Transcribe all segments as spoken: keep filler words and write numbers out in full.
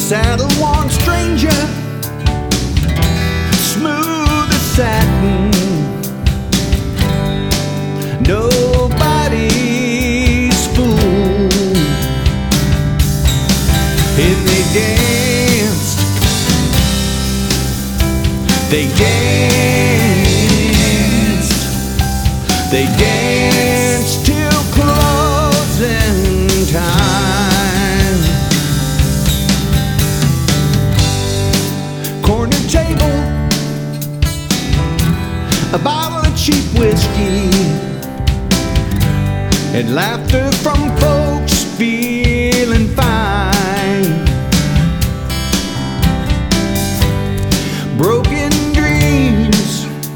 saddle-worn stranger, smooth as satin, nobody's fool. And they danced, they danced, they danced till closing time. Corner table, a bottle of cheap whiskey, and laughter from folks feeling fine. Broken dreams,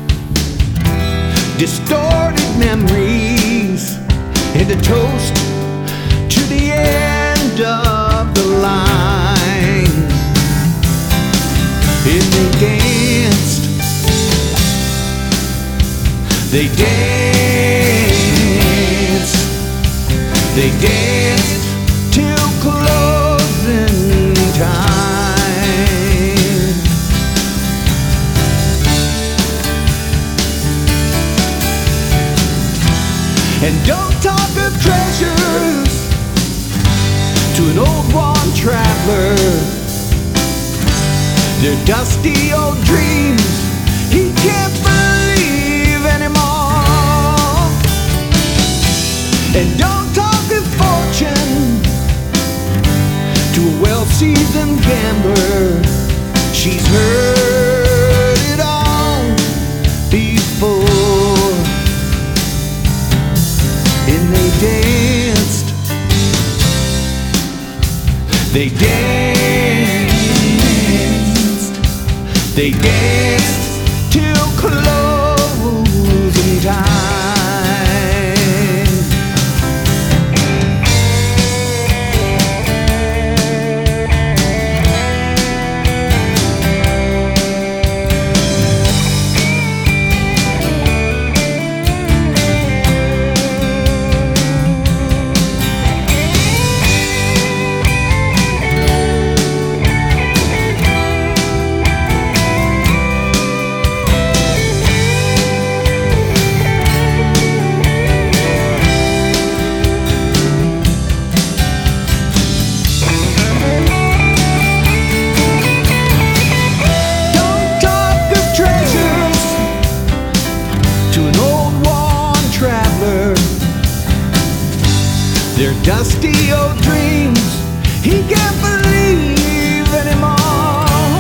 distorted memories, and a toast to the end of the line. And they danced, they danced, they danced till closing time. And don't talk of treasures to an old worn traveler. They're dusty old dreams he can't believe anymore. And don't talk of fortune to a well-seasoned gambler. She's heard it all before. And they danced, they danced, they danced till closing time. They're dusty old dreams he can't believe anymore.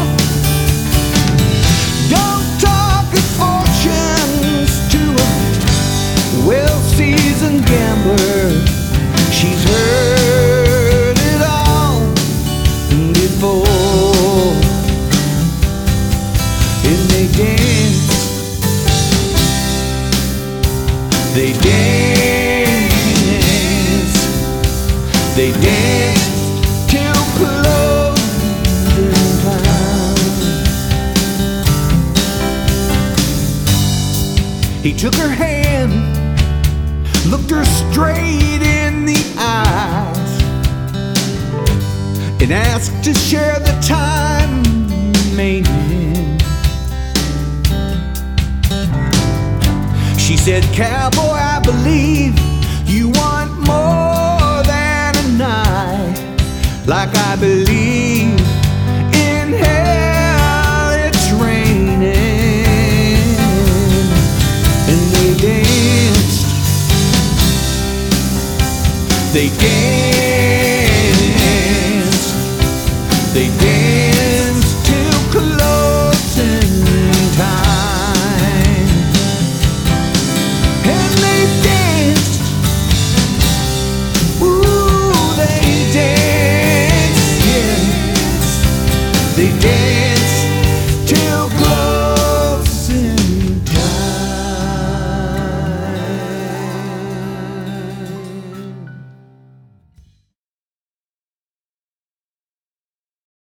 Don't talk of fortunes to a well-seasoned gambler. She's heard it all before. And they dance, they dance, they danced till closing time. He took her hand, looked her straight in the eyes, and asked to share the time remaining. She said, "Cowboy, I believe you want more than a night, like I believe in hell it's raining." And they danced, they danced, they danced till closing time. And they danced, ooh, they danced, yes, they danced.